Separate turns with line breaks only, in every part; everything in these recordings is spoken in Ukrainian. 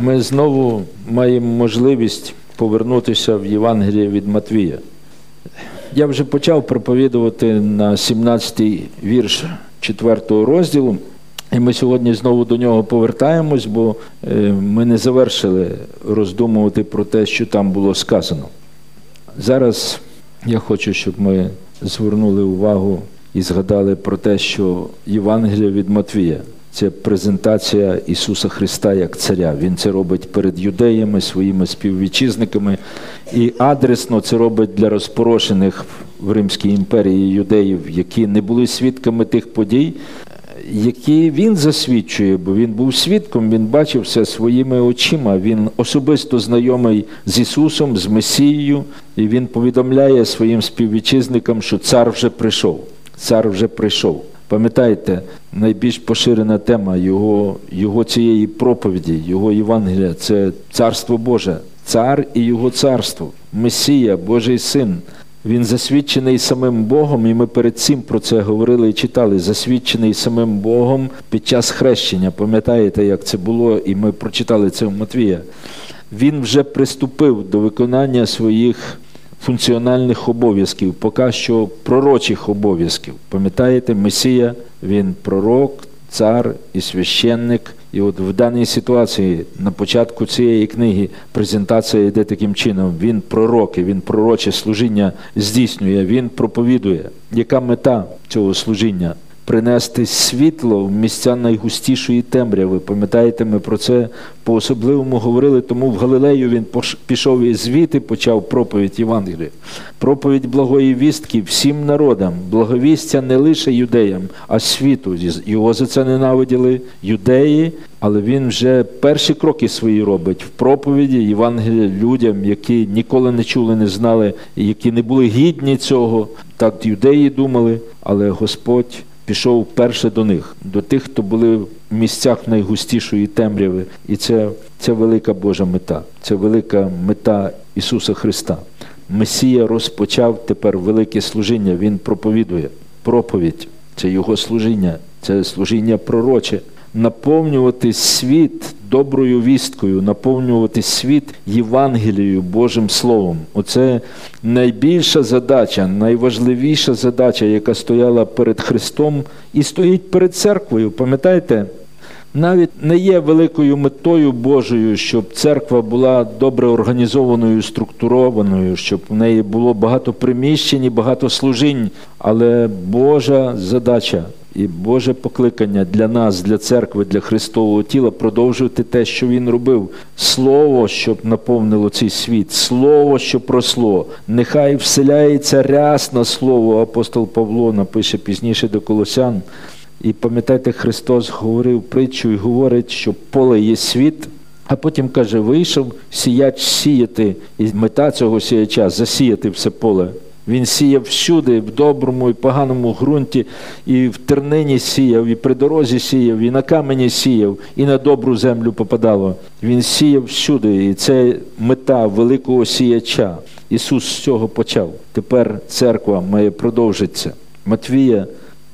Ми знову маємо можливість повернутися в Євангеліє від Матвія. Я вже почав проповідувати на 17-й вірш 4-го розділу, і ми сьогодні знову до нього повертаємось, бо ми не завершили роздумувати про те, що там було сказано. Зараз я хочу, щоб ми звернули увагу і згадали про те, що Євангеліє від Матвія – це презентація Ісуса Христа як царя. Він це робить перед юдеями, своїми співвітчизниками. І адресно це робить для розпорошених в Римській імперії юдеїв, які не були свідками тих подій, які він засвідчує, бо він був свідком, він бачив все своїми очима, він особисто знайомий з Ісусом, з Месією, і він повідомляє своїм співвітчизникам, що цар вже прийшов. Цар вже прийшов. Пам'ятаєте, найбільш поширена тема його цієї проповіді, його Євангелія – це Царство Боже, цар і його царство, Месія, Божий Син. Він засвідчений самим Богом, і ми перед цим про це говорили і читали, засвідчений самим Богом під час хрещення. Пам'ятаєте, як це було, і ми прочитали це в Матвія. Він вже приступив до виконання своїх функціональних обов'язків, поки що пророчих обов'язків. Пам'ятаєте, Месія, він пророк, цар і священник. І от в даній ситуації, на початку цієї книги, презентація йде таким чином. Він пророк, і він пророче служіння здійснює, він проповідує. Яка мета цього служіння? Принести світло в місця найгустішої темряви. Пам'ятаєте, ми про це по-особливому говорили, тому в Галилею він пішов і звідти почав проповідь Євангелія. Проповідь благої вістки всім народам, благовістя не лише юдеям, а світу. Його за це ненавиділи юдеї, але він вже перші кроки свої робить в проповіді Євангелія людям, які ніколи не чули, не знали, які не були гідні цього. Так юдеї думали, але Господь пішов перше до них, до тих, хто були в місцях найгустішої темряви. І це велика Божа мета, це велика мета Ісуса Христа. Месія розпочав тепер велике служіння, Він проповідує. Проповідь – це Його служіння, це служіння пророче. Наповнювати світ доброю вісткою, наповнювати світ Євангелією, Божим Словом. Оце найбільша задача, найважливіша задача, яка стояла перед Христом і стоїть перед церквою. Пам'ятаєте? Навіть не є великою метою Божою, щоб церква була добре організованою, структурованою, щоб в неї було багато приміщень і багато служінь. Але Божа задача і Боже покликання для нас, для церкви, для Христового тіла продовжувати те, що Він робив. Слово, щоб наповнило цей світ, Слово, щоб росло. Нехай вселяється рясне Слово. Апостол Павло напише пізніше до Колосян. І пам'ятаєте, Христос говорив притчу і говорить, що поле є світ, а потім каже, вийшов сіяч сіяти, і мета цього сіяча – засіяти все поле. Він сіяв всюди, в доброму і поганому ґрунті, і в тернині сіяв, і при дорозі сіяв, і на камені сіяв, і на добру землю попадало. Він сіяв всюди, і це мета великого сіяча. Ісус з цього почав. Тепер церква має продовжитися. Матвія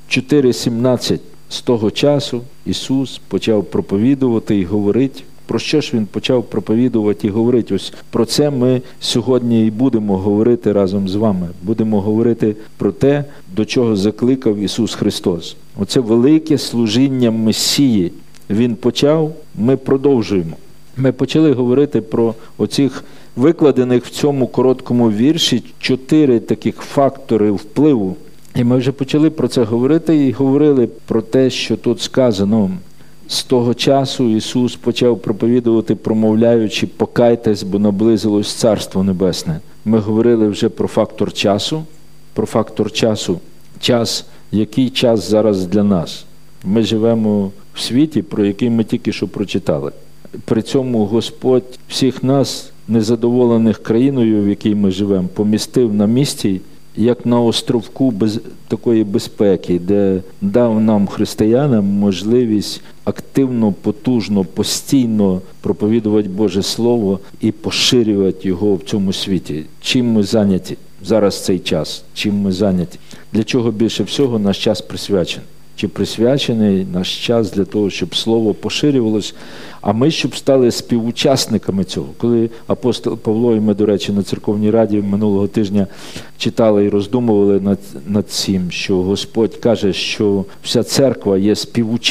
4:17. З того часу Ісус почав проповідувати і говорити. Про що ж Він почав проповідувати і говорити? Ось про це ми сьогодні і будемо говорити разом з вами. Будемо говорити про те, до чого закликав Ісус Христос. Оце велике служіння Месії. Він почав, ми продовжуємо. Ми почали говорити про оцих викладених в цьому короткому вірші 4 таких фактори впливу. І ми вже почали про це говорити і говорили про те, що тут сказано. З того часу Ісус почав проповідувати, промовляючи, покайтесь, бо наблизилось Царство Небесне. Ми говорили вже про фактор часу. Про фактор часу. Час, який час зараз для нас. Ми живемо в світі, про який ми тільки що прочитали. При цьому Господь всіх нас, незадоволених країною, в якій ми живемо, помістив на місці, як на островку такої безпеки, де дав нам, християнам, можливість активно, потужно, постійно проповідувати Боже Слово і поширювати його в цьому світі. Чим ми зайняті зараз цей час? Чим ми зайняті? Для чого більше всього наш час присвячений? Чи присвячений наш час для того, щоб Слово поширювалось, а ми, щоб стали співучасниками цього. Коли апостол Павло, і ми, до речі, на церковній раді минулого тижня читали і роздумували над цим, що Господь каже, що вся церква є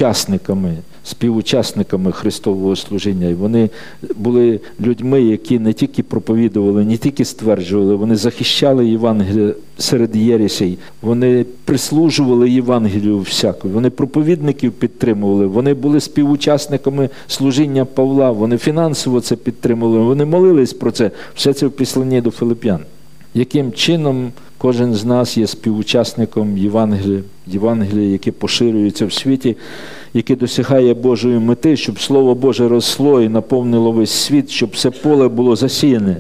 співучасниками Христового служіння. І вони були людьми, які не тільки проповідували, не тільки стверджували, вони захищали Євангеліє серед єресей, вони прислужували Євангелію всякою, вони проповідників підтримували, вони були співучасниками служіння Павла, вони фінансово це підтримували, вони молились про це. Все це в післанні до Филип'ян. Яким чином кожен з нас є співучасником Євангелія, яке поширюється в світі, яке досягає Божої мети, щоб Слово Боже росло і наповнило весь світ, щоб все поле було засіяне.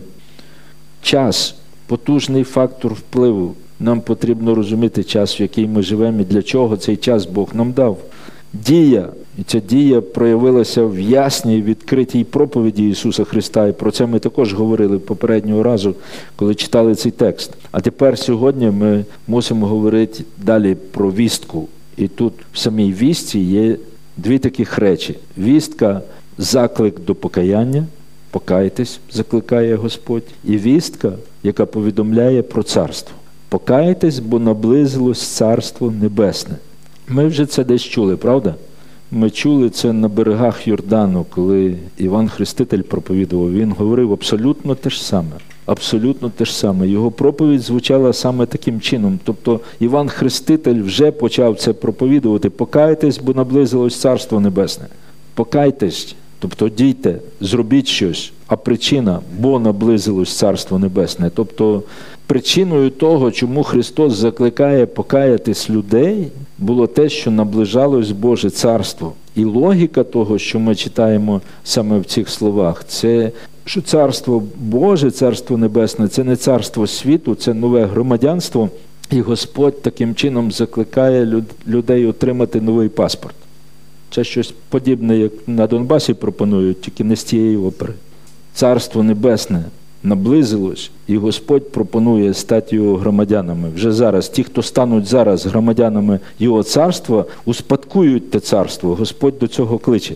Час – потужний фактор впливу. Нам потрібно розуміти час, в який ми живемо, і для чого цей час Бог нам дав. Дія. І ця дія проявилася в ясній, відкритій проповіді Ісуса Христа. І про це ми також говорили попереднього разу, коли читали цей текст. А тепер сьогодні ми мусимо говорити далі про вістку. І тут в самій вістці є дві таких речі. Вістка – заклик до покаяння, покайтесь, закликає Господь. І вістка, яка повідомляє про царство. Покайтесь, бо наблизилось Царство Небесне. Ми вже це десь чули, правда? Ми чули це на берегах Йордану, коли Іван Хреститель проповідував. Він говорив абсолютно те ж саме. Абсолютно те ж саме. Його проповідь звучала саме таким чином. Тобто Іван Хреститель вже почав це проповідувати. Покайтесь, бо наблизилось Царство Небесне. Покайтесь, тобто дійте, зробіть щось. А причина, бо наблизилось Царство Небесне. Тобто причиною того, чому Христос закликає покаятись людей, було те, що наближалось Боже Царство. І логіка того, що ми читаємо саме в цих словах, це, що Царство Боже, Царство Небесне, це не царство світу, це нове громадянство. І Господь таким чином закликає людей отримати новий паспорт. Це щось подібне, як на Донбасі пропонують, тільки не з цієї опери. Царство Небесне наблизилось, і Господь пропонує стати його громадянами. Вже зараз, ті, хто стануть зараз громадянами його царства, успадкують те царство. Господь до цього кличе.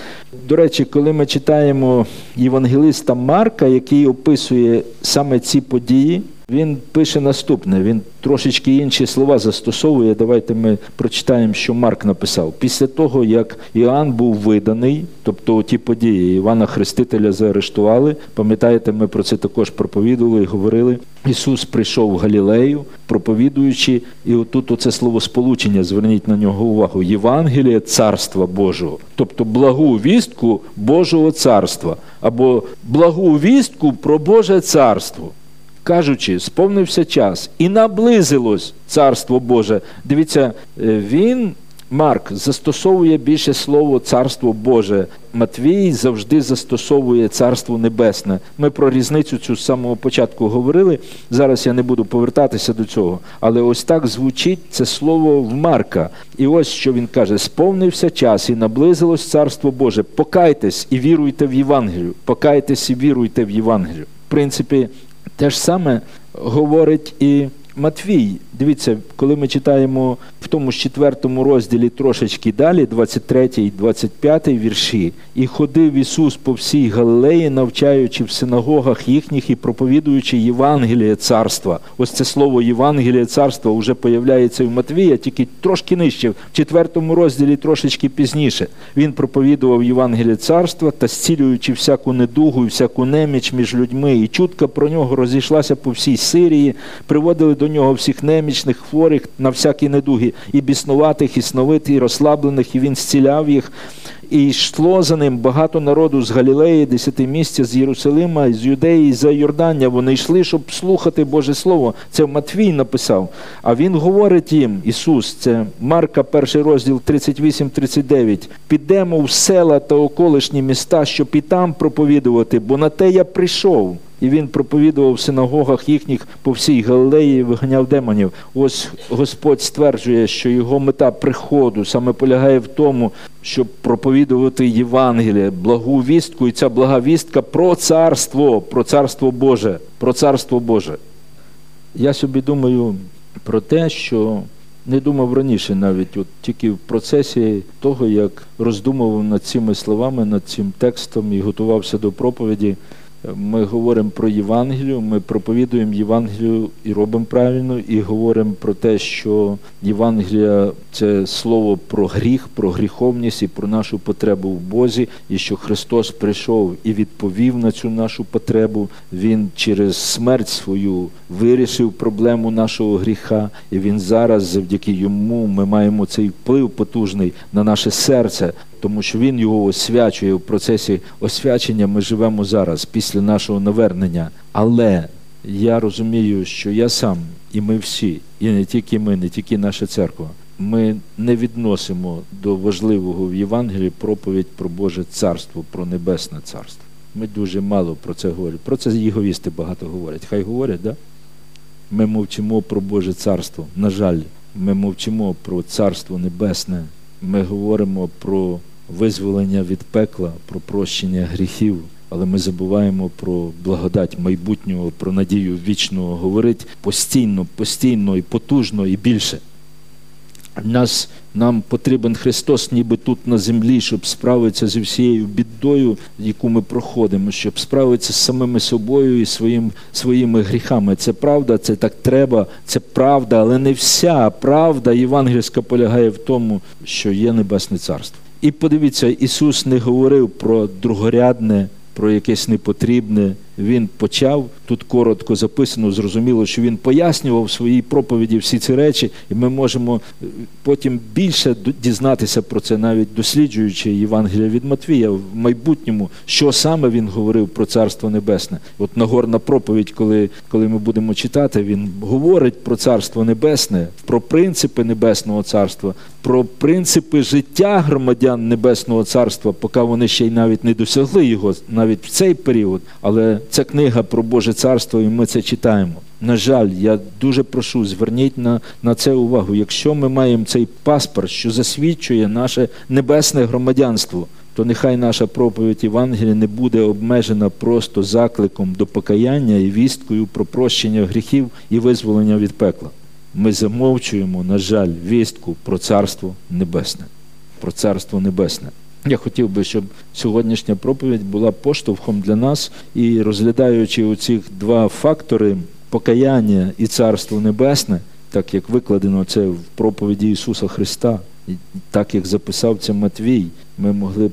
До речі, коли ми читаємо євангелиста Марка, який описує саме ці події, він пише наступне, він трошечки інші слова застосовує. Давайте ми прочитаємо, що Марк написав. Після того, як Іоанн був виданий, тобто ті події, Івана Хрестителя заарештували, пам'ятаєте, ми про це також проповідували і говорили. Ісус прийшов в Галілею, проповідуючи, і отут оце словосполучення, зверніть на нього увагу, Євангеліє Царства Божого, тобто благу вістку Божого Царства, або благу вістку про Боже Царство. Кажучи, сповнився час і наблизилось Царство Боже. Дивіться, Марк, застосовує більше слово «Царство Боже». Матвій завжди застосовує «Царство Небесне». Ми про різницю цю з самого початку говорили, зараз я не буду повертатися до цього. Але ось так звучить це слово в Марка. І ось що він каже: «Сповнився час і наблизилось Царство Боже. Покайтесь і віруйте в Євангелію». Покайтесь і віруйте в Євангелію. В принципі, те ж саме говорить і Матвій. Дивіться, коли ми читаємо в тому ж 4 розділі трошечки далі, 23 і 25 вірші, «І ходив Ісус по всій Галилеї, навчаючи в синагогах їхніх і проповідуючи Євангеліє Царства». Ось це слово «Євангеліє Царства» вже появляється в Матвія, тільки трошки нижче, в 4 розділі трошечки пізніше. Він проповідував Євангеліє Царства та, зцілюючи всяку недугу і всяку неміч між людьми, і чутка про нього розійшлася по всій Сирії, приводили до нього всіх немічних, хворих на всякі недуги, і біснуватих, і сновитих, і розслаблених, і він зціляв їх. І йшло за ним багато народу з Галілеї, 10 місця, з Єрусалима, з Юдеї, з Йордання. Вони йшли, щоб слухати Боже Слово. Це Матвій написав. А він говорить їм, Ісус, це Марка, 1 розділ 38-39, «Підемо в села та околишні міста, щоб і там проповідувати, бо на те я прийшов». І він проповідував в синагогах їхніх по всій Галилеї і виганяв демонів. Ось Господь стверджує, що його мета приходу саме полягає в тому, щоб проповідувати Євангеліє, благу вістку, і ця блага вістка про Царство Боже, про Царство Боже. Я собі думаю про те, що не думав раніше навіть, от тільки в процесі того, як роздумував над цими словами, над цим текстом і готувався до проповіді. Ми говоримо про Євангелію, ми проповідуємо Євангелію і робимо правильно, і говоримо про те, що Євангелія – це слово про гріх, про гріховність і про нашу потребу в Бозі, і що Христос прийшов і відповів на цю нашу потребу. Він через смерть свою вирішив проблему нашого гріха, і Він зараз, завдяки Йому, ми маємо цей вплив потужний на наше серце, тому що Він його освячує. В процесі освячення ми живемо зараз, після нашого навернення. Але я розумію, що я сам, і ми всі, і не тільки ми, не тільки наша церква, ми не відносимо до важливого в Євангелії проповідь про Боже Царство, про Небесне Царство. Ми дуже мало про це говоримо. Про це єговісти багато говорять. Хай говорять, да? Ми мовчимо про Боже Царство. На жаль, ми мовчимо про Царство Небесне. Ми говоримо про визволення від пекла, про прощення гріхів, але ми забуваємо про благодать майбутнього, про надію вічного. Говорить постійно і потужно, і більше. Нам потрібен Христос ніби тут на землі, щоб справитися зі всією бідою, яку ми проходимо, щоб справитися з самими собою і своїми гріхами. Це правда, це так треба, це правда, але не вся правда євангельська полягає в тому, що є Небесне Царство. І подивіться, Ісус не говорив про другорядне, про якесь непотрібне. Він почав, тут коротко записано, зрозуміло, що він пояснював в своїй проповіді всі ці речі, і ми можемо потім більше дізнатися про це, навіть досліджуючи Євангелія від Матвія в майбутньому, що саме він говорив про Царство Небесне. От Нагорна проповідь, коли ми будемо читати, він говорить про Царство Небесне, про принципи Небесного Царства, про принципи життя громадян Небесного Царства, поки вони ще й навіть не досягли його, навіть в цей період, але це книга про Боже Царство, і ми це читаємо. На жаль, я дуже прошу, зверніть на це увагу. Якщо ми маємо цей паспорт, що засвідчує наше небесне громадянство, то нехай наша проповідь Євангелія не буде обмежена просто закликом до покаяння і вісткою про прощення гріхів і визволення від пекла. Ми замовчуємо, на жаль, вістку про Царство Небесне. Про Царство Небесне. Я хотів би, щоб сьогоднішня проповідь була поштовхом для нас, і розглядаючи оці два фактори – покаяння і Царство Небесне, так як викладено це в проповіді Ісуса Христа, і так як записав це Матвій, ми могли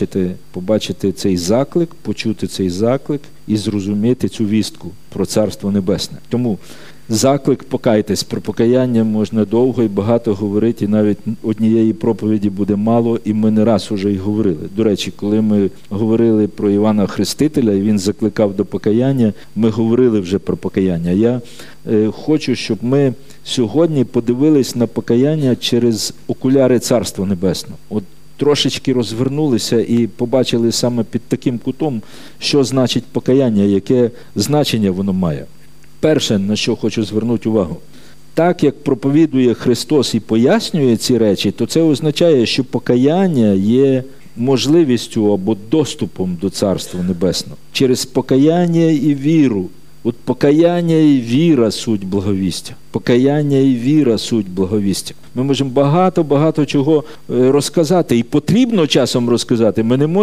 побачити цей заклик, почути цей заклик і зрозуміти цю вістку про Царство Небесне. Тому заклик покайтесь. Про покаяння можна довго і багато говорити, і навіть однієї проповіді буде мало, і ми не раз уже й говорили. До речі, коли ми говорили про Івана Хрестителя, і він закликав до покаяння, ми говорили вже про покаяння. Я хочу, щоб ми сьогодні подивились на покаяння через окуляри Царства Небесного. От трошечки розвернулися і побачили саме під таким кутом, що значить покаяння, яке значення воно має. Перше, на що хочу звернути увагу. Так, як проповідує Христос і пояснює ці речі, то це означає, що покаяння є можливістю або доступом до Царства Небесного. Через покаяння і віру. От покаяння і віра – суть благовістя. Покаяння і віра – суть благовістя. Ми можемо багато чого розказати, і потрібно часом розказати.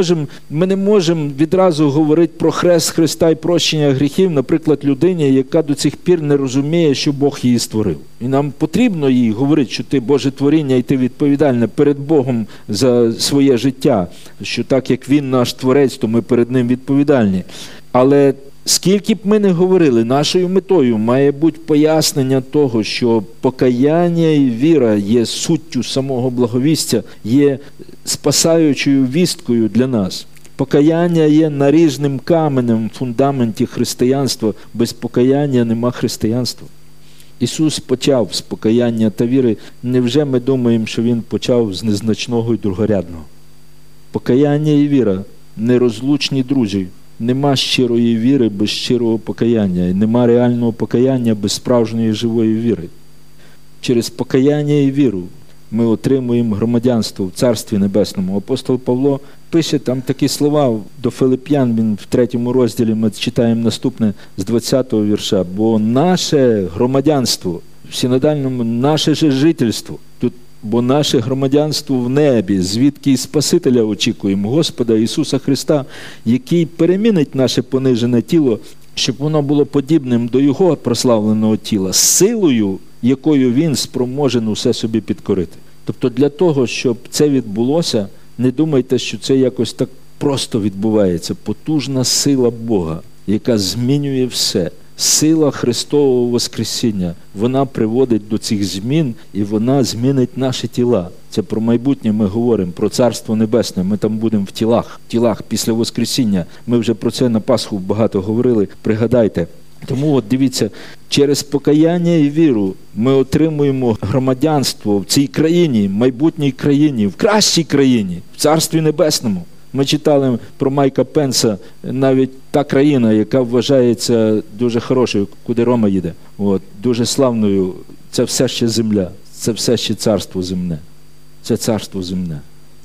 Ми не можемо відразу говорити про хрест Христа і прощення гріхів, наприклад, людині, яка до цих пір не розуміє, що Бог її створив. І нам потрібно їй говорити, що ти Боже творіння, і ти відповідальна перед Богом за своє життя, що так, як Він наш Творець, то ми перед Ним відповідальні. Але скільки б ми не говорили, нашою метою має бути пояснення того, що покаяння і віра є суттю самого благовістя, є спасаючою вісткою для нас. Покаяння є наріжним каменем в фундаменті християнства. Без покаяння нема християнства. Ісус почав з покаяння та віри. Невже ми думаємо, що Він почав з незначного і другорядного? Покаяння і віра – нерозлучні друзі. Нема щирої віри без щирого покаяння, і нема реального покаяння без справжньої живої віри. Через покаяння і віру ми отримуємо громадянство в Царстві Небесному. Апостол Павло пише там такі слова до Филип'ян, він в 3 розділі, ми читаємо наступне з 20-го вірша. «Бо наше громадянство в синодальному наше же жительство. Тут, бо наше громадянство в небі, звідки і Спасителя очікуємо, Господа Ісуса Христа, який перемінить наше понижене тіло, щоб воно було подібним до Його прославленого тіла, силою, якою Він спроможен усе собі підкорити. Тобто для того, щоб це відбулося, не думайте, що це якось так просто відбувається. Потужна сила Бога, яка змінює все. Сила Христового Воскресіння, вона приводить до цих змін, і вона змінить наші тіла. Це про майбутнє ми говоримо, про Царство Небесне. Ми там будемо в тілах після Воскресіння. Ми вже про це на Пасху багато говорили, пригадайте. Тому от дивіться, через покаяння і віру ми отримуємо громадянство в цій країні, майбутній країні, в кращій країні, в Царстві Небесному. Ми читали про Майка Пенса, навіть та країна, яка вважається дуже хорошою, куди Рома їде, дуже славною, це все ще земля, це все ще царство земне. Це царство земне.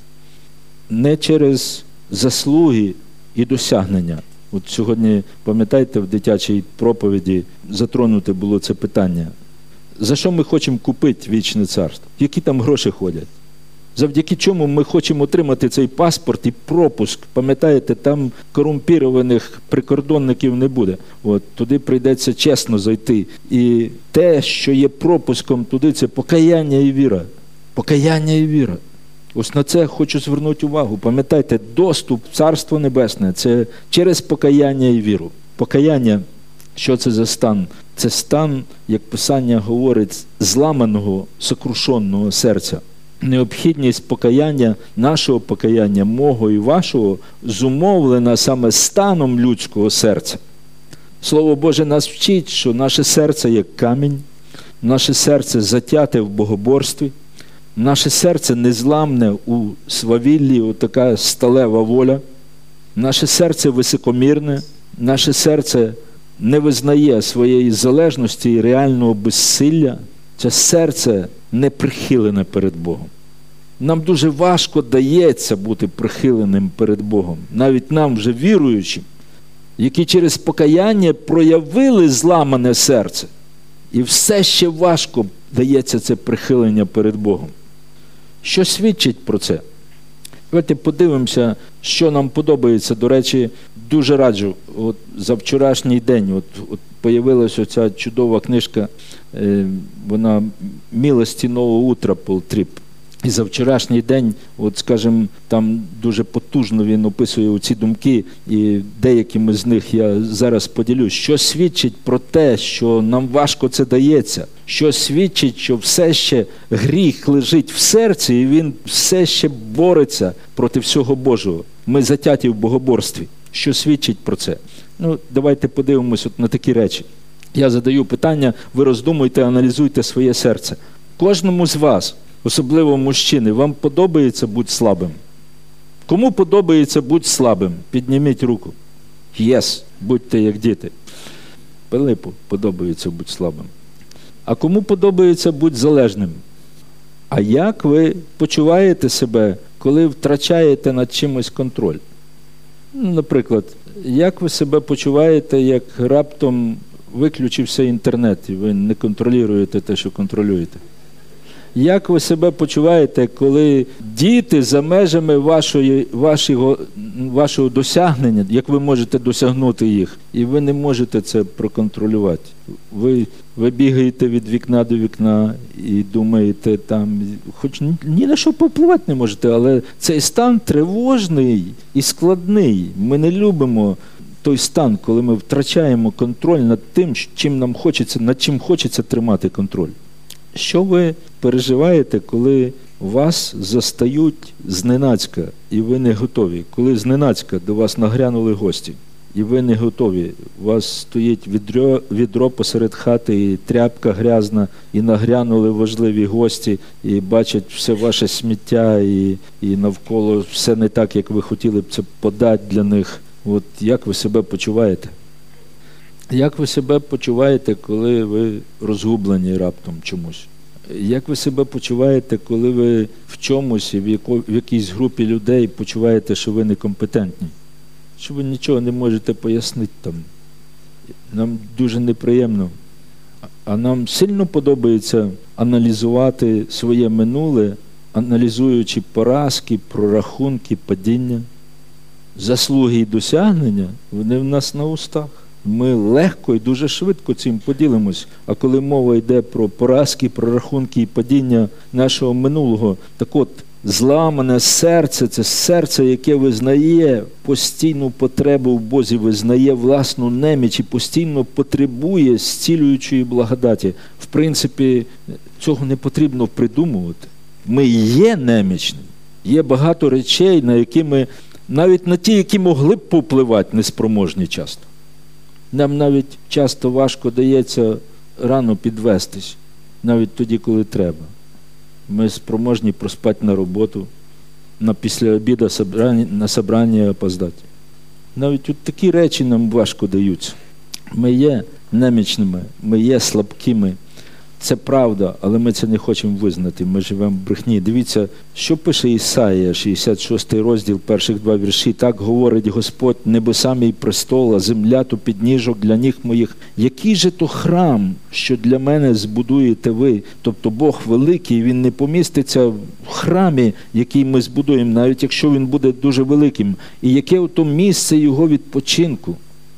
Не через заслуги і досягнення. От сьогодні, пам'ятаєте, в дитячій проповіді затронуте було це питання. За що ми хочемо купити вічне царство? Які там гроші ходять? Завдяки чому ми хочемо отримати цей паспорт і пропуск. Пам'ятаєте, там корумпірованих прикордонників не буде. Туди прийдеться чесно зайти. І те, що є пропуском туди, це покаяння і віра. Покаяння і віра. Ось на це хочу звернути увагу. Пам'ятайте, доступ в Царство Небесне – це через покаяння і віру. Покаяння, що це за стан? Це стан, як Писання говорить, зламаного, сокрушеного серця. Необхідність покаяння, нашого покаяння, мого і вашого, зумовлена саме станом людського серця. Слово Боже нас вчить, що наше серце як камінь, наше серце затяте в богоборстві, наше серце незламне у свавіллі, отака сталева воля, наше серце високомірне, наше серце не визнає своєї залежності і реального безсилля. Це серце не прихилене перед Богом. Нам дуже важко дається бути прихиленим перед Богом. Навіть нам, вже віруючим, які через покаяння проявили зламане серце. І все ще важко дається це прихилення перед Богом. Що свідчить про це? Давайте подивимося, що нам подобається. До речі, дуже раджу. За вчорашній день появилася оця чудова книжка, вона «Милості нового утра» Пол Тріп. І за вчорашній день, скажімо, там дуже потужно він описує ці думки, і деякими з них я зараз поділюсь. Що свідчить про те, що нам важко це дається? Що свідчить, що все ще гріх лежить в серці, і він все ще бореться проти всього Божого. Ми затяті в богоборстві. Що свідчить про це? Давайте подивимось на такі речі. Я задаю питання, ви роздумуйте, аналізуйте своє серце. Кожному з вас, особливо мужчини, вам подобається бути слабим? Кому подобається бути слабим? Підніміть руку. Єс, будьте як діти. Пилипу подобається бути слабим. А кому подобається бути залежним? А як ви почуваєте себе, коли втрачаєте над чимось контроль? Наприклад, як ви себе почуваєте, як раптом виключився інтернет, і ви не контролюєте те, що контролюєте? Як ви себе почуваєте, коли діти за межами вашого досягнення, як ви можете досягнути їх, і ви не можете це проконтролювати? Ви бігаєте від вікна до вікна і думаєте там, хоч ні на що повпливати не можете, але цей стан тривожний і складний. Ми не любимо той стан, коли ми втрачаємо контроль над тим, над чим хочеться тримати контроль. Що ви переживаєте, коли вас застають зненацька, і ви не готові? Коли зненацька до вас нагрянули гості, і ви не готові? У вас стоїть відро посеред хати, і тряпка грязна, і нагрянули важливі гості, і бачать все ваше сміття, і навколо все не так, як ви хотіли б це подати для них. Як ви себе почуваєте? Як ви себе почуваєте, коли ви розгублені раптом чомусь? Як ви себе почуваєте, коли ви в чомусь, в якійсь групі людей почуваєте, що ви некомпетентні? Що ви нічого не можете пояснити там? Нам дуже неприємно. А нам сильно подобається аналізувати своє минуле, аналізуючи поразки, прорахунки, падіння. Заслуги і досягнення, вони в нас на устах. Ми легко і дуже швидко цим поділимось. А коли мова йде про поразки, прорахунки і падіння нашого минулого, так от, зламане серце – це серце, яке визнає постійну потребу в Бозі, визнає власну неміч і постійно потребує зцілюючої благодаті. В принципі, цього не потрібно придумувати. Ми є немічні. Є багато речей, на які ми, навіть на ті, які могли б попливати, неспроможні часто. Нам навіть часто важко дається рано підвестись, навіть тоді, коли треба. Ми спроможні проспати на роботу, на після обіду на собрання опоздати. Навіть от такі речі нам важко даються. Ми є немічними, ми є слабкими. Це правда, але ми це не хочемо визнати. Ми живемо в брехні. Дивіться, що пише Ісаїя, 66 розділ, перших 2 вірші. «Так говорить Господь, небеса мій престол, а земля то підніжок для ніг моїх. Який же то храм, що для мене збудуєте ви?» Тобто Бог великий, Він не поміститься в храмі, який ми збудуємо, навіть якщо він буде дуже великим. І яке ото місце його відпочинку?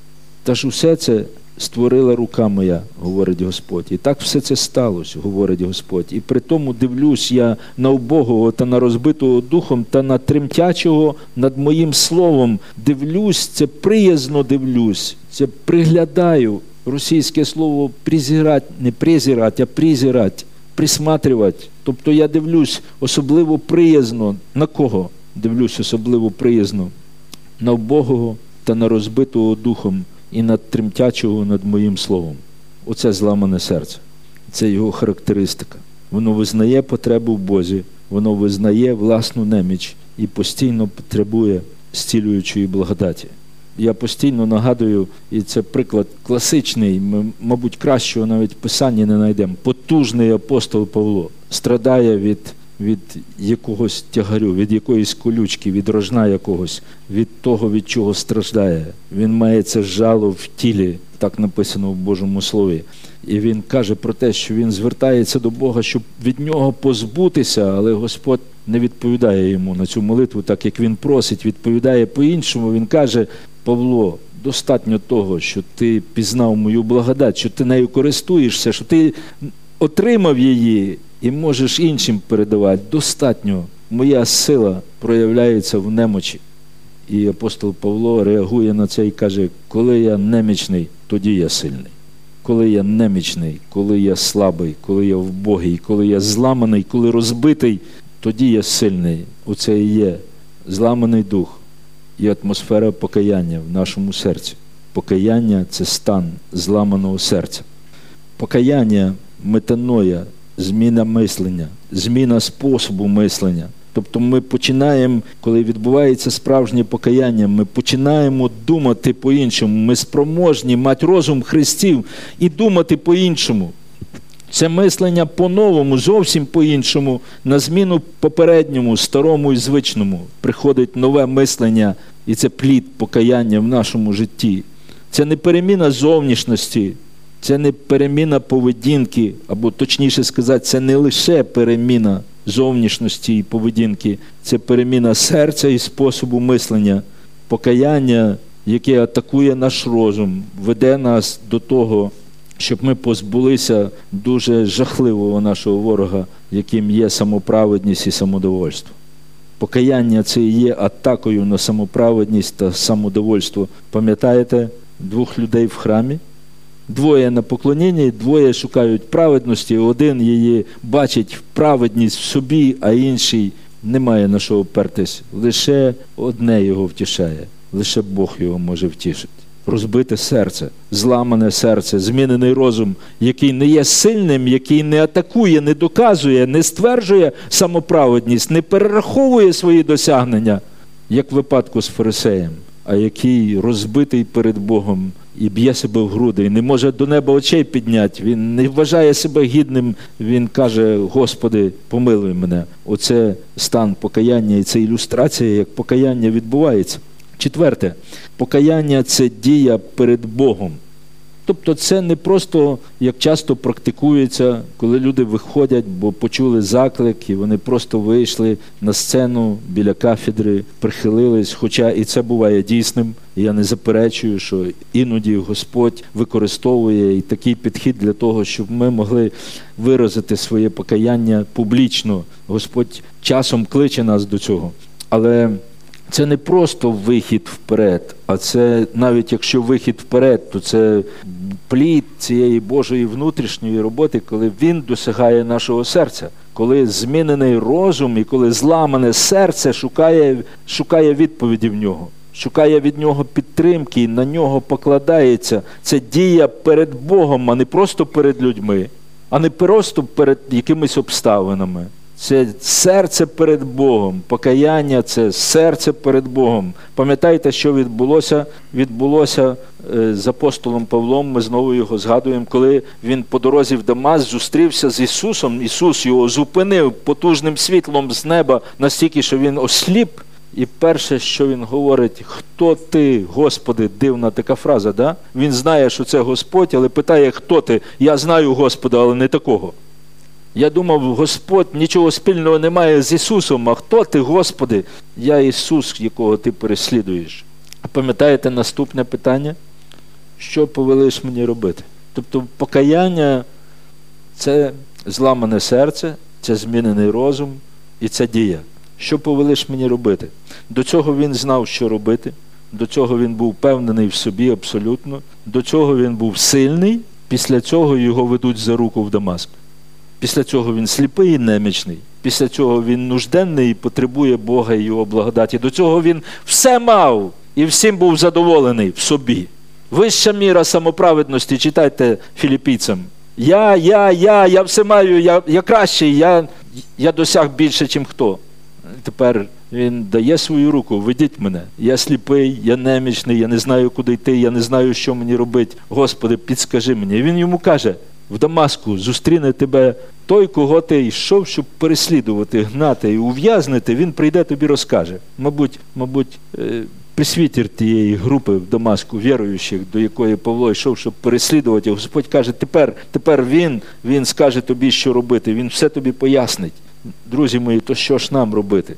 Та ж усе це створила рука моя, говорить Господь. І так все це сталося, говорить Господь. І при тому дивлюсь я на убогого та на розбитого духом та на тремтячого над моїм словом. Дивлюсь, це приязно дивлюсь, це приглядаю. Російське слово «презирать», не «презирать», а «презирать», «присматривать». Тобто я дивлюсь особливо приязно. На кого дивлюсь особливо приязно? На убогого та на розбитого духом і над тремтячого над моїм словом. Оце зламане серце. Це його характеристика. Воно визнає потребу в Бозі, воно визнає власну неміч і постійно потребує зцілюючої благодаті. Я постійно нагадую, і це приклад класичний, ми, мабуть, кращого навіть в Писанні не знайдемо. Потужний апостол Павло страдає від якогось тягарю, від якоїсь колючки, від рожна якогось, від того, від чого страждає. Він має це жало в тілі, так написано в Божому Слові. І він каже про те, що він звертається до Бога, щоб від нього позбутися, але Господь не відповідає йому на цю молитву, так як він просить, відповідає по-іншому. Він каже: Павло, достатньо того, що ти пізнав мою благодать, що ти нею користуєшся, що ти отримав її і можеш іншим передавати. Достатньо. Моя сила проявляється в немочі. І апостол Павло реагує на це і каже: коли я немічний, тоді я сильний. Коли я немічний, коли я слабий, коли я вбогий, коли я зламаний, коли розбитий, тоді я сильний. Оце і є зламаний дух і атмосфера покаяння в нашому серці. Покаяння – це стан зламаного серця. Покаяння, метаноя, зміна мислення, зміна способу мислення. Тобто ми починаємо, коли відбувається справжнє покаяння, ми починаємо думати по-іншому. Ми спроможні мати розум Христів і думати по-іншому. Це мислення по-новому, зовсім по-іншому, на зміну попередньому, старому і звичному. Приходить нове мислення, і це плід покаяння в нашому житті. Це не переміна зовнішності, це не переміна поведінки, або точніше сказати, це не лише переміна зовнішності і поведінки, це переміна серця і способу мислення. Покаяння, яке атакує наш розум, веде нас до того, щоб ми позбулися дуже жахливого нашого ворога, яким є самоправедність і самодовольство. Покаяння – це і є атакою на самоправедність та самодовольство. Пам'ятаєте двох людей в храмі? Двоє на поклонінні, двоє шукають праведності, один її бачить праведність в собі, а інший не має на що опертись. Лише одне його втішає, лише Бог його може втішити. Розбите серце, зламане серце, змінений розум, який не є сильним, який не атакує, не доказує, не стверджує самоправедність, не перераховує свої досягнення, як в випадку з фарисеєм, а який розбитий перед Богом і б'є себе в груди, і не може до неба очей підняти, він не вважає себе гідним, він каже: Господи, помилуй мене. Оце стан покаяння, і це ілюстрація, як покаяння відбувається. Четверте. Покаяння – це дія перед Богом. Тобто це не просто, як часто практикується, коли люди виходять, бо почули заклик, і вони просто вийшли на сцену біля кафедри, прихилились, хоча і це буває дійсним. І я не заперечую, що іноді Господь використовує і такий підхід для того, щоб ми могли виразити своє покаяння публічно. Господь часом кличе нас до цього. Але це не просто вихід вперед, а це, навіть якщо вихід вперед, то це плід цієї Божої внутрішньої роботи, коли Він досягає нашого серця. Коли змінений розум і коли зламане серце шукає відповіді в нього, шукає від нього підтримки і на нього покладається. Це дія перед Богом, а не просто перед людьми, а не просто перед якимись обставинами. Це серце перед Богом. Покаяння – це серце перед Богом. Пам'ятаєте, що відбулося? Відбулося з апостолом Павлом, ми знову його згадуємо, коли він по дорозі в Дамаск зустрівся з Ісусом. Ісус його зупинив потужним світлом з неба настільки, що він осліп. І перше, що він говорить: «Хто ти, Господи?» Дивна така фраза, да? Він знає, що це Господь, але питає: «Хто ти?» Я знаю Господа, але не такого. Я думав, Господь нічого спільного не має з Ісусом, а хто ти, Господи? Я Ісус, якого ти переслідуєш. А пам'ятаєте наступне питання? Що повелиш мені робити? Тобто покаяння – це зламане серце, це змінений розум і це дія. Що повелиш мені робити? До цього він знав, що робити. До цього він був впевнений в собі абсолютно. До цього він був сильний. Після цього його ведуть за руку в Дамаск. Після цього він сліпий і немічний. Після цього він нужденний і потребує Бога і Його благодаті. До цього він все мав і всім був задоволений в собі. Вища міра самоправедності, читайте Філіппійцям. Я все маю, я кращий, я досяг більше, чим хто. Тепер він дає свою руку: ведіть мене. Я сліпий, я немічний, я не знаю, куди йти, я не знаю, що мені робити. Господи, підскажи мені. І він йому каже: в Дамаску зустріне тебе той, кого ти йшов, щоб переслідувати, гнати і ув'язнити, він прийде, тобі розкаже. Мабуть, пресвітер тієї групи в Дамаску, віруючих, до якої Павло йшов, щоб переслідувати. Господь каже: тепер він скаже тобі, що робити, він все тобі пояснить. Друзі мої, то що ж нам робити?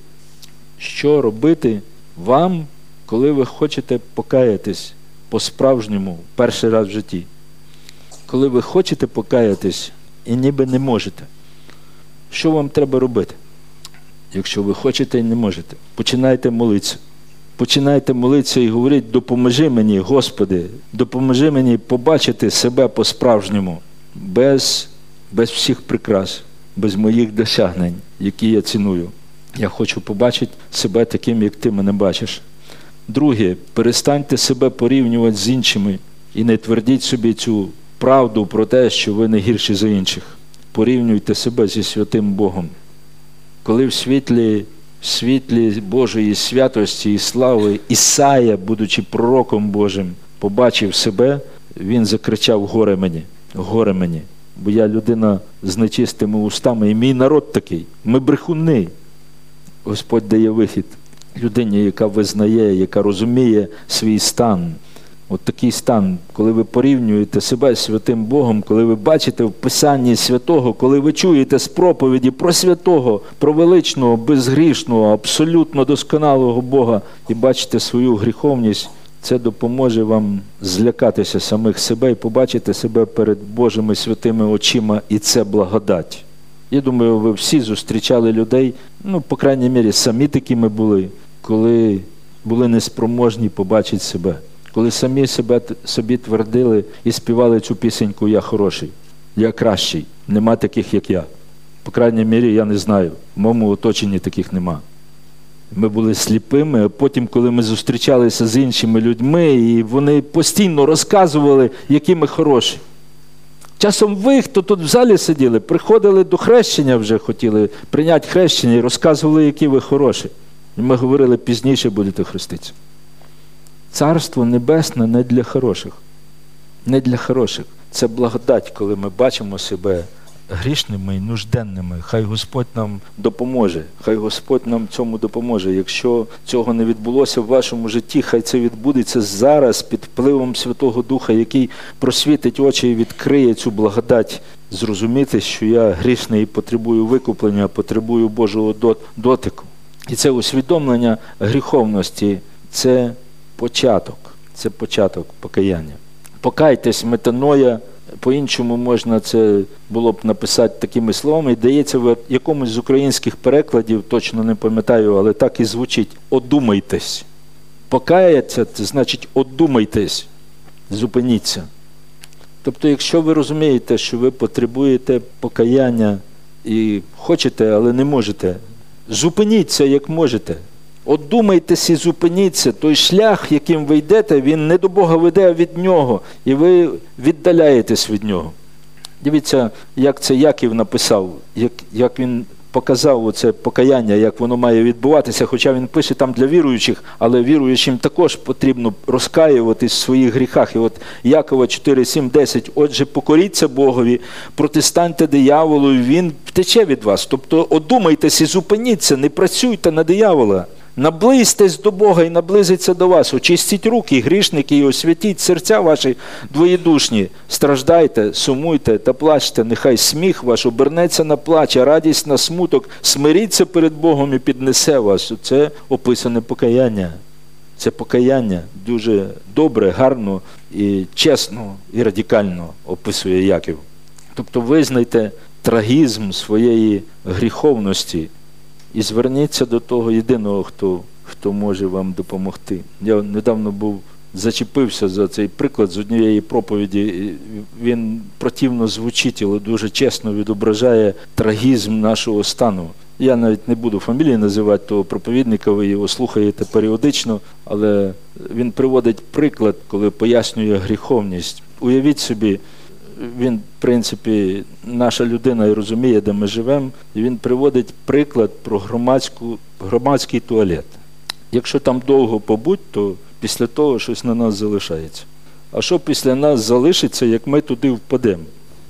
Що робити вам, коли ви хочете покаятись по-справжньому перший раз в житті? Коли ви хочете покаятись і ніби не можете. Що вам треба робити? Якщо ви хочете і не можете, починайте молитися. Починайте молитися і говоріть: допоможи мені, Господи, допоможи мені побачити себе по-справжньому, без всіх прикрас, без моїх досягнень, які я ціную. Я хочу побачити себе таким, як ти мене бачиш. Друге, перестаньте себе порівнювати з іншими і не твердіть собі цю правду про те, що ви не гірші за інших. Порівнюйте себе зі святим Богом. Коли в світлі Божої святості і слави Ісая, будучи пророком Божим, побачив себе, він закричав: горе мені, бо я людина з нечистими устами, і мій народ такий, ми брехуни. Господь дає вихід людині, яка визнає, яка розуміє свій стан. От такий стан, коли ви порівнюєте себе з святим Богом, коли ви бачите в Писанні святого, коли ви чуєте з проповіді про святого, про величного, безгрішного, абсолютно досконалого Бога і бачите свою гріховність, це допоможе вам злякатися самих себе і побачити себе перед Божими святими очима, і це благодать. Я думаю, ви всі зустрічали людей, по крайній мірі, самі такими були, коли були неспроможні побачити себе. Коли самі собі твердили і співали цю пісеньку: я хороший, я кращий, нема таких, як я. По крайній мірі, я не знаю, в моєму оточенні таких нема. Ми були сліпими, а потім, коли ми зустрічалися з іншими людьми, і вони постійно розказували, які ми хороші. Часом ви, хто тут в залі сиділи, приходили до хрещення, вже хотіли прийняти хрещення і розказували, які ви хороші. І ми говорили: пізніше будете хреститися. Царство Небесне не для хороших. Не для хороших. Це благодать, коли ми бачимо себе грішними і нужденними. Хай Господь нам допоможе, хай Господь нам цьому допоможе. Якщо цього не відбулося в вашому житті, хай це відбудеться зараз під впливом Святого Духа, який просвітить очі і відкриє цю благодать, зрозуміти, що я грішний і потребую викуплення, потребую Божого дотику. І це усвідомлення гріховності – це початок покаяння. Покайтесь, метаноя, по-іншому можна це було б написати такими словами. І дається в якомусь з українських перекладів, точно не пам'ятаю, але так і звучить: одумайтесь. Покаяться – це значить одумайтесь, зупиніться. Тобто, якщо ви розумієте, що ви потребуєте покаяння і хочете, але не можете, зупиніться, як можете. Одумайтесь і зупиніться. Той шлях, яким ви йдете, він не до Бога веде, а від Нього. І ви віддаляєтесь від Нього. Дивіться, як це Яків написав, як він показав оце покаяння, як воно має відбуватися, хоча він пише там для віруючих, але віруючим також потрібно розкаюватись в своїх гріхах. І от Якова 4, 7, 10. Отже, покоріться Богові, протистаньте дияволу, і він втече від вас. Тобто одумайтесь і зупиніться, не працюйте на диявола. Наблизьтесь до Бога і наблизиться до вас. Очистіть руки, грішники, і освятіть серця ваші двоєдушні. Страждайте, сумуйте та плачте. Нехай сміх ваш обернеться на плач, а радість на смуток. Смиріться перед Богом і піднесе вас. Це описане покаяння. Це покаяння дуже добре, гарно і чесно і радикально описує Яків. Тобто визнайте трагізм своєї гріховності і зверніться до того єдиного, хто може вам допомогти. Я недавно зачепився за цей приклад з однієї проповіді. Він противно звучить, але дуже чесно відображає трагізм нашого стану. Я навіть не буду фамілії називати того проповідника, ви його слухаєте періодично, але він приводить приклад, коли пояснює гріховність. Уявіть собі, він, в принципі, наша людина і розуміє, де ми живемо, і він приводить приклад про громадський туалет. Якщо там довго побудь, то після того щось на нас залишається. А що після нас залишиться, як ми туди впадемо?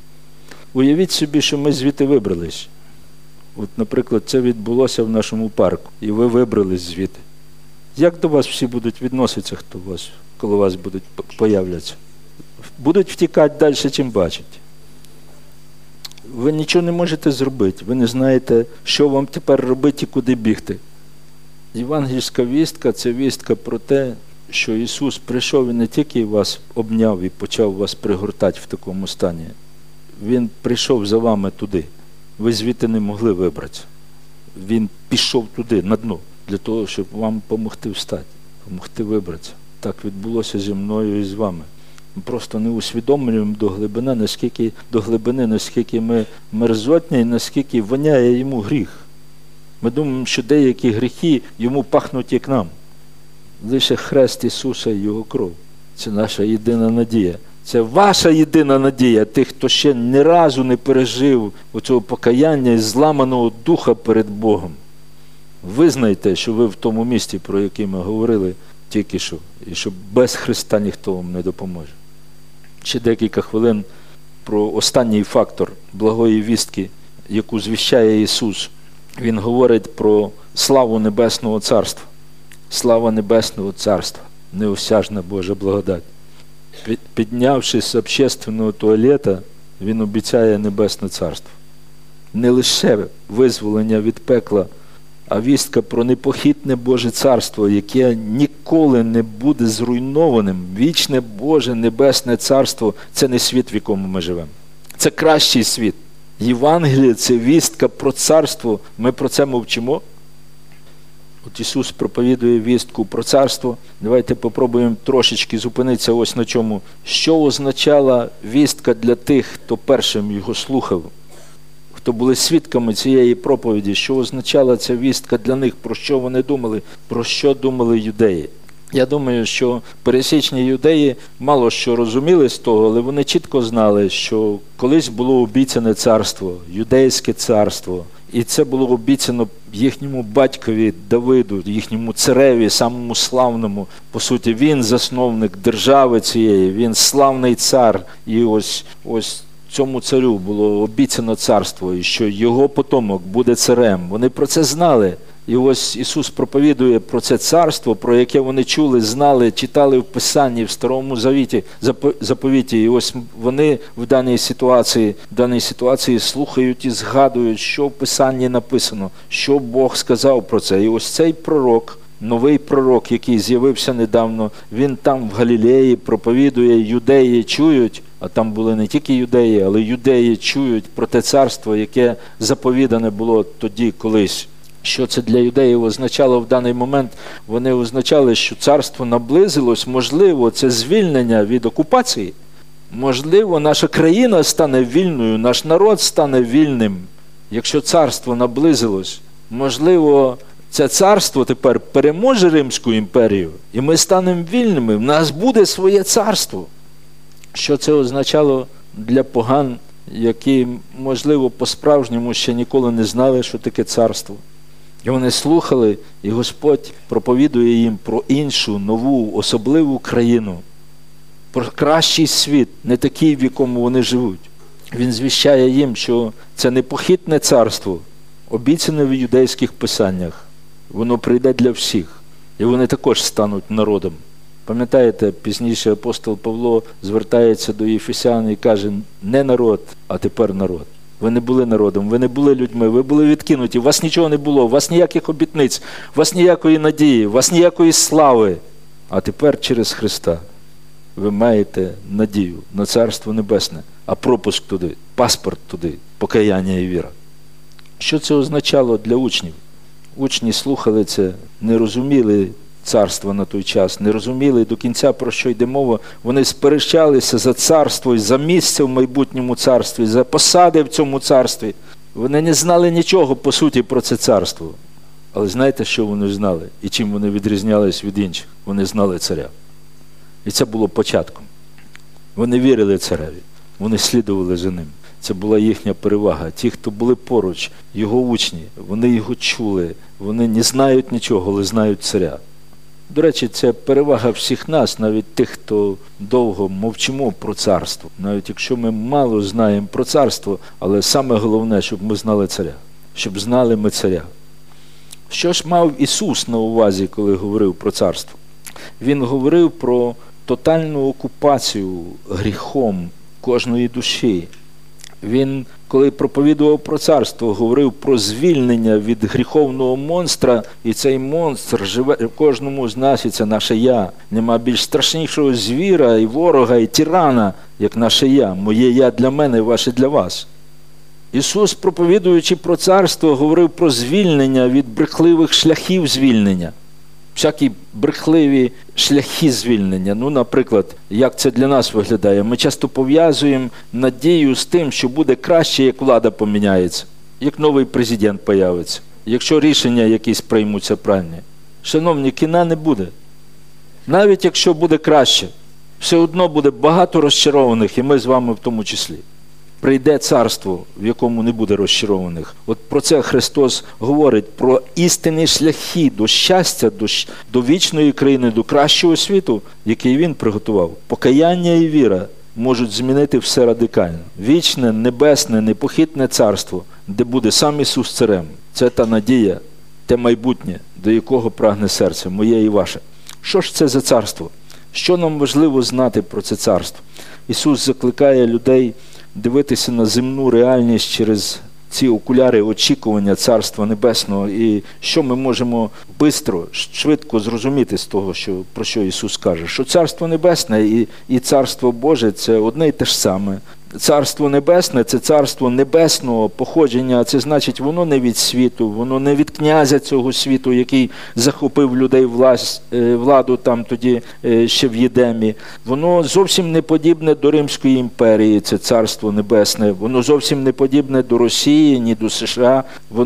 Уявіть собі, що ми звідти вибрались. От, наприклад, це відбулося в нашому парку, і ви вибрались звідти. Як до вас всі будуть відноситися, коли вас будуть появляться? Будуть втікати далі, чим бачать. Ви нічого не можете зробити, ви не знаєте, що вам тепер робити і куди бігти. Євангельська вістка – це вістка про те, що Ісус прийшов і не тільки вас обняв і почав вас пригортати в такому стані. Він прийшов за вами туди. Ви звідти не могли вибратися. Він пішов туди, на дно, для того, щоб вам допомогти встати, допомогти вибратися. Так відбулося зі мною і з вами. Ми просто не усвідомлюємо до глибини, наскільки ми мерзотні і наскільки воняє йому гріх. Ми думаємо, що деякі гріхи йому пахнуть як нам. Лише хрест Ісуса і Його кров. Це наша єдина надія. Це ваша єдина надія, тих, хто ще ні разу не пережив оцього покаяння і зламаного духа перед Богом. Визнайте, що ви в тому місці, про яке ми говорили тільки що, і що без Христа ніхто вам не допоможе. Ще декілька хвилин про останній фактор благої вістки, яку звіщає Ісус. Він говорить про славу Небесного Царства. Слава Небесного Царства, неосяжна Божа благодать. Піднявшись з общественного туалета, він обіцяє Небесне Царство. Не лише визволення від пекла, а вістка про непохитне Боже Царство, яке ніколи не буде зруйнованим. Вічне Боже Небесне Царство – це не світ, в якому ми живемо. Це кращий світ. Євангеліє – це вістка про царство. Ми про це мовчимо. От Ісус проповідує вістку про царство. Давайте попробуємо трошечки зупинитися ось на чому. Що означала вістка для тих, хто першим його слухав? Хто були свідками цієї проповіді? Що означала ця вістка для них? Про що вони думали? Про що думали юдеї? Я думаю, що пересічні юдеї мало що розуміли з того, але вони чітко знали, що колись було обіцяне царство, юдейське царство. І це було обіцяно їхньому батькові Давиду, їхньому цареві, самому славному. По суті, він засновник держави цієї, він славний цар. І ось цьому царю було обіцяно царство, і що його потомок буде царем. Вони про це знали. І ось Ісус проповідує про це царство, про яке вони чули, знали, читали в Писанні, в Старому заповіті. І ось вони в даній ситуації слухають і згадують, що в Писанні написано, що Бог сказав про це. І ось цей пророк, новий пророк, який з'явився недавно, він там в Галілеї проповідує, юдеї чують, а там були не тільки юдеї, але юдеї чують про те царство, яке заповідане було тоді колись. Що це для юдеїв означало в даний момент? Вони означали, що царство наблизилось, можливо, це звільнення від окупації. Можливо, наша країна стане вільною, наш народ стане вільним, якщо царство наблизилось. Можливо, це царство тепер переможе Римську імперію, і ми станемо вільними, в нас буде своє царство. Що це означало для поган, які, можливо, по-справжньому ще ніколи не знали, що таке царство. І вони слухали, і Господь проповідує їм про іншу, нову, особливу країну, про кращий світ, не такий, в якому вони живуть. Він звіщає їм, що це непохитне царство, обіцяне в юдейських писаннях. Воно прийде для всіх, і вони також стануть народом. Пам'ятаєте, пізніше апостол Павло звертається до Єфесян і каже: не народ, а тепер народ. Ви не були народом, ви не були людьми, ви були відкинуті, у вас нічого не було, у вас ніяких обітниць, у вас ніякої надії, у вас ніякої слави. А тепер через Христа ви маєте надію на Царство Небесне, а пропуск туди, паспорт туди, покаяння і віра. Що це означало для учнів? Учні слухали це, не розуміли царства на той час, не розуміли до кінця, про що йде мова. Вони сперечалися за царство, за місце в майбутньому царстві, за посади в цьому царстві. Вони не знали нічого, по суті, про це царство. Але знаєте, що вони знали? І чим вони відрізнялись від інших? Вони знали царя. І це було початком. Вони вірили цареві, вони слідували за ним. Це була їхня перевага. Ті, хто були поруч, його учні, вони його чули, вони не знають нічого, але знають царя. До речі, це перевага всіх нас, навіть тих, хто довго мовчимо про царство. Навіть якщо ми мало знаємо про царство, але саме головне, щоб ми знали царя, щоб знали ми царя. Що ж мав Ісус на увазі, коли говорив про царство? Він говорив про тотальну окупацію гріхом кожної душі. Він, коли проповідував про царство, говорив про звільнення від гріховного монстра, і цей монстр живе в кожному з нас, і це наше «я». Нема більш страшнішого звіра, і ворога, і тирана, як наше «я». Моє «я» для мене, ваше для вас. Ісус, проповідуючи про царство, говорив про звільнення від брехливих шляхів звільнення. Всякі брехливі шляхи звільнення. Наприклад, як це для нас виглядає? Ми часто пов'язуємо надію з тим, що буде краще, як влада поміняється, як новий президент появиться, якщо рішення якісь приймуться правильні. Шановні, кіна не буде. Навіть якщо буде краще, все одно буде багато розчарованих, і ми з вами в тому числі. Прийде царство, в якому не буде розчарованих. От про це Христос говорить, про істинні шляхи до щастя, до вічної країни, до кращого світу, який Він приготував. Покаяння і віра можуть змінити все радикально. Вічне, небесне, непохитне царство, де буде сам Ісус царем. Це та надія, те майбутнє, до якого прагне серце, моє і ваше. Що ж це за царство? Що нам важливо знати про це царство? Ісус закликає людей дивитися на земну реальність через ці окуляри очікування Царства Небесного. І що ми можемо швидко зрозуміти з того, про що Ісус каже? Що Царство Небесне і Царство Боже – це одне і те ж саме. Царство Небесне – це царство небесного походження, це значить, воно не від світу, воно не від князя цього світу, який захопив людей владу там тоді ще в Єдемі. Воно зовсім не подібне до Римської імперії, це царство небесне. Воно зовсім не подібне до Росії, ні до США.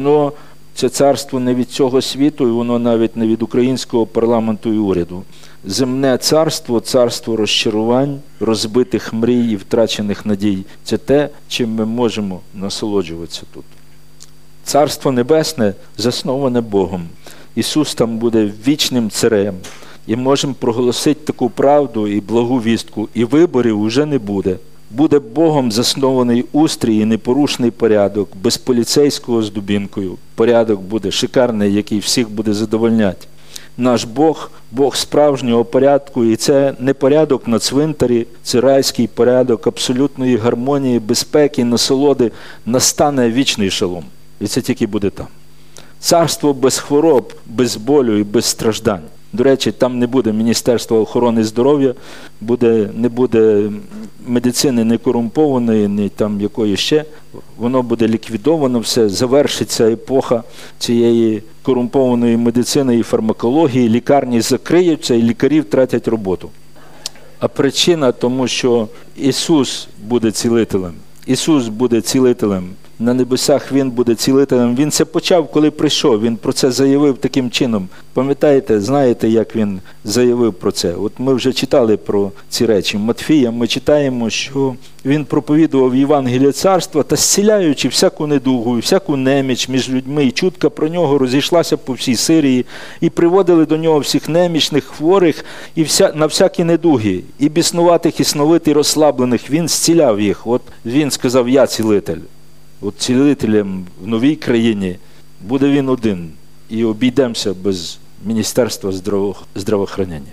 Це царство не від цього світу, і воно навіть не від українського парламенту і уряду. Земне царство, царство розчарувань, розбитих мрій і втрачених надій. Це те, чим ми можемо насолоджуватися тут. Царство Небесне засноване Богом. Ісус там буде вічним царем. І можемо проголосити таку правду і благу вістку. І виборів уже не буде. Буде Богом заснований устрій і непорушний порядок, без поліцейського з дубінкою. Порядок буде шикарний, який всіх буде задовольняти. Наш Бог – Бог справжнього порядку, і це не порядок на цвинтарі, це райський порядок абсолютної гармонії, безпеки, насолоди, настане вічний шалом. І це тільки буде там. Царство без хвороб, без болю і без страждань. До речі, там не буде Міністерства охорони здоров'я, не буде медицини не корумпованої, ні там якої ще. Воно буде ліквідовано все, завершиться епоха цієї корумпованої медицини і фармакології, лікарні закриються і лікарі втратять роботу. А причина тому, що Ісус буде цілителем. Ісус буде цілителем. На небесах Він буде цілителем. Він це почав, коли прийшов. Він про це заявив таким чином. Пам'ятаєте, знаєте, як Він заявив про це? От ми вже читали про ці речі. Матфія ми читаємо, що Він проповідував Євангеліє царства та зціляючи всяку недугу, всяку неміч між людьми, і чутка про нього розійшлася по всій Сирії, і приводили до нього всіх немічних, хворих, і на всякі недуги, і біснуватих, і сновитих, і розслаблених. Він зціляв їх. От Він сказав: «Я цілитель». От цілителем в новій країні буде Він один. І обійдемося без Міністерства здравоохранення.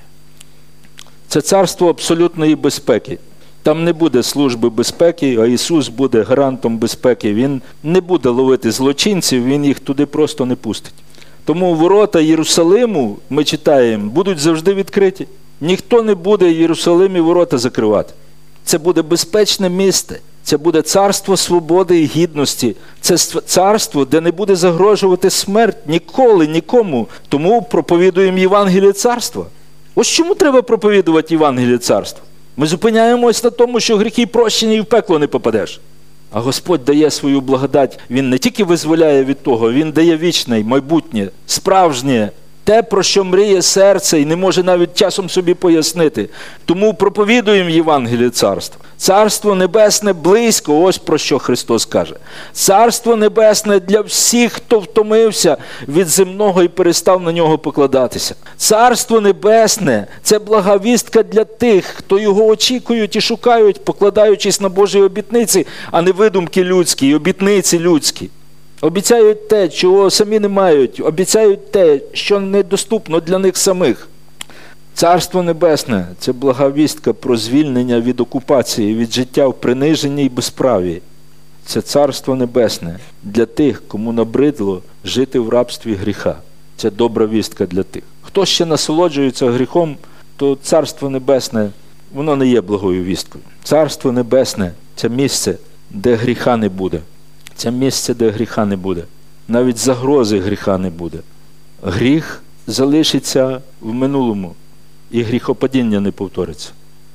Це царство абсолютної безпеки. Там не буде служби безпеки, а Ісус буде гарантом безпеки. Він не буде ловити злочинців, Він їх туди просто не пустить. Тому ворота Єрусалиму, ми читаємо, будуть завжди відкриті. Ніхто не буде в Єрусалимі ворота закривати. Це буде безпечне місце. Це буде царство свободи і гідності. Це царство, де не буде загрожувати смерть ніколи, нікому. Тому проповідуємо Євангеліє царства. Ось чому треба проповідувати Євангеліє царства? Ми зупиняємось на тому, що гріхи прощені і в пекло не попадеш. А Господь дає свою благодать. Він не тільки визволяє від того, Він дає вічне, майбутнє, справжнє. Те, про що мріє серце і не може навіть часом собі пояснити. Тому проповідуємо Євангеліє царства. Царство Небесне близько, ось про що Христос каже. Царство Небесне для всіх, хто втомився від земного і перестав на нього покладатися. Царство Небесне – це благовістка для тих, хто його очікують і шукають, покладаючись на Божі обітниці, а не видумки людські і обітниці людські. Обіцяють те, чого самі не мають, обіцяють те, що недоступно для них самих. Царство Небесне – це благовістка про звільнення від окупації, від життя в приниженні і безправі. Це Царство Небесне для тих, кому набридло жити в рабстві гріха. Це добра вістка для тих. Хто ще насолоджується гріхом, то Царство Небесне, воно не є благою вісткою. Царство Небесне – це місце, де гріха не буде. Це місце, де гріха не буде. Навіть загрози гріха не буде. Гріх залишиться в минулому, і гріхопадіння не повториться.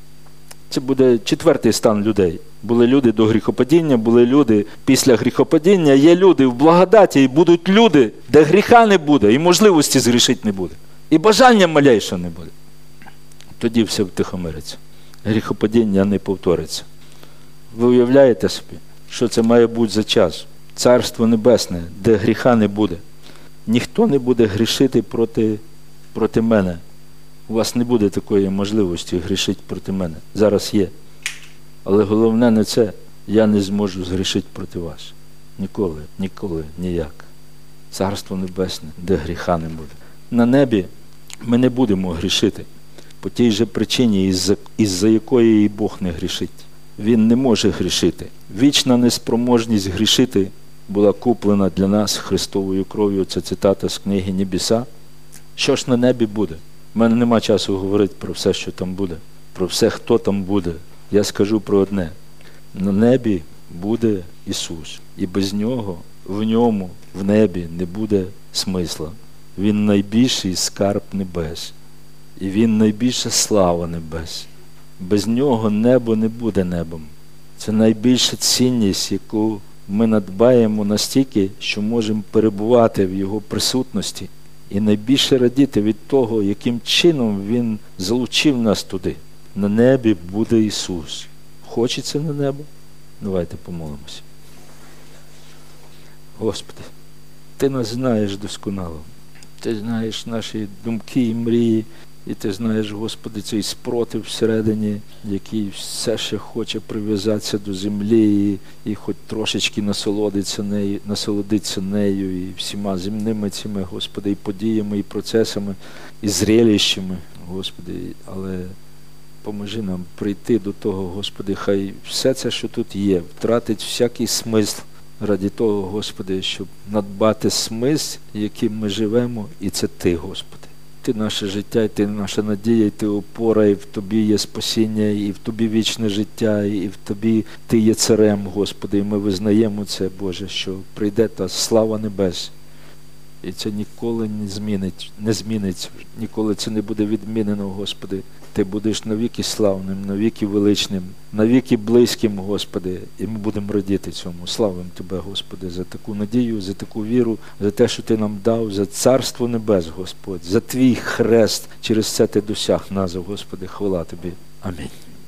Це буде четвертий стан людей. Були люди до гріхопадіння, були люди після гріхопадіння, є люди в благодаті, і будуть люди, де гріха не буде, і можливості згрішити не буде. І бажання малейшого не буде. Тоді все втихомириться. Гріхопадіння не повториться. Ви уявляєте собі, що це має бути за час? Царство Небесне, де гріха не буде. Ніхто не буде грішити проти мене. У вас не буде такої можливості грішити проти мене. Зараз є. Але головне не це. Я не зможу згрішити проти вас. Ніколи, ніколи, ніяк. Царство Небесне, де гріха не буде. На небі ми не будемо грішити. По тій же причині, із-за якої і Бог не грішить. Він не може грішити. Вічна неспроможність грішити була куплена для нас Христовою кров'ю. Це цитата з книги «Небеса». Що ж на небі буде? У мене нема часу говорити про все, що там буде. Про все, хто там буде. Я скажу про одне. На небі буде Ісус. І без Нього, в Ньому, в небі не буде смисла. Він найбільший скарб небес. І Він найбільша слава небес. Без Нього небо не буде небом. Це найбільша цінність, яку ми надбаємо настільки, що можемо перебувати в Його присутності і найбільше радіти від того, яким чином Він залучив нас туди. На небі буде Ісус. Хочеться на небо? Давайте помолимося. Господи, Ти нас знаєш досконало. Ти знаєш наші думки і мрії, І ти знаєш, Господи, цей спротив всередині, який все ще хоче прив'язатися до землі і хоч трошечки насолодиться нею і всіма земними цими, Господи, і подіями, і процесами, і зрелищами, Господи. Але поможи нам прийти до того, Господи, хай все це, що тут є, втратить всякий смисл ради того, Господи, щоб надбати смисл, яким ми живемо, і це Ти, Господи. Ти наше життя, і Ти наша надія, і Ти опора, і в Тобі є спасіння, і в Тобі вічне життя, і в Тобі Ти є царем, Господи, і ми визнаємо це, Боже, що прийде та слава небес. І це ніколи не зміниться, ніколи це не буде відмінено, Господи. Ти будеш навіки славним, навіки величним, навіки близьким, Господи, і ми будемо радіти цьому. Славимо Тебе, Господи, за таку надію, за таку віру, за те, що Ти нам дав, за Царство Небес, Господь, за Твій хрест. Через це Ти досяг нас, Господи, хвала Тобі. Амінь.